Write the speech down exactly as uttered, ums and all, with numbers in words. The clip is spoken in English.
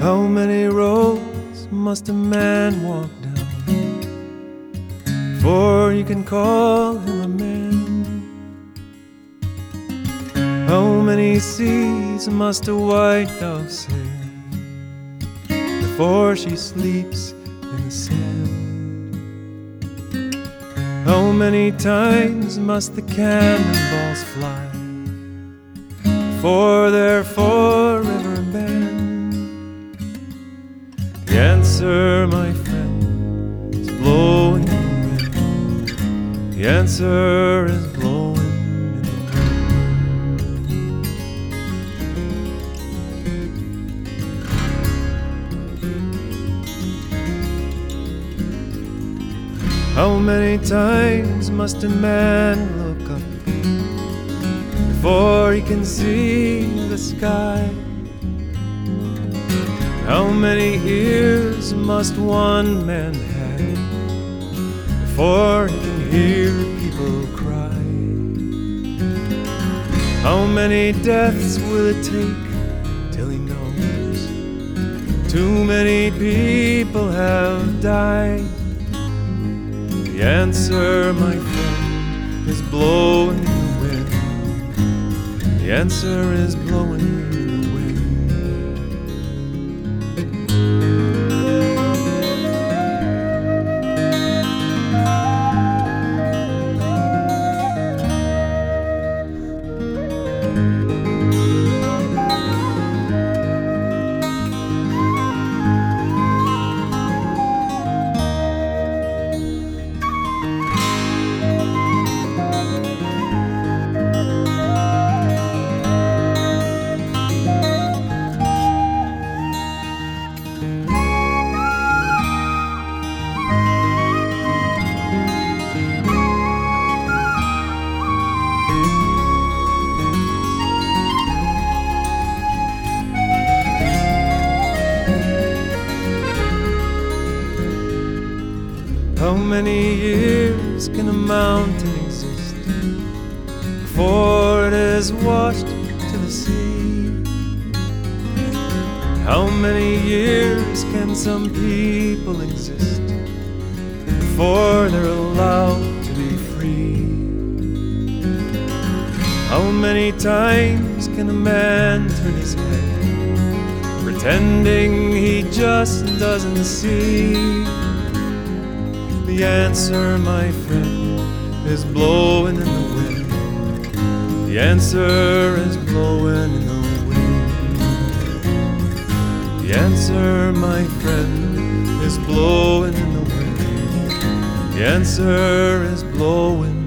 How many roads must a man walk down before you can call him a man? How many seas must a white dove sail before she sleeps in the sand? How many times must the cannonballs fly before they're forever banned? The answer, my friend, is blowing in the wind. The answer is blowing in the wind. How many times must a man look up before he can see the sky? How many ears must one man have before he can hear people cry? How many deaths will it take till he knows too many people have died? The answer, my friend, is blowing in the wind. The answer is blowing in the wind. How many years can a mountain exist before it is washed to the sea? How many years can some people exist before they're allowed to be free? How many times can a man turn his head pretending he just doesn't see? The answer, my friend, is blowing in the wind. The answer is blowing in the wind. The answer, my friend, is blowing in the wind. The answer is blowing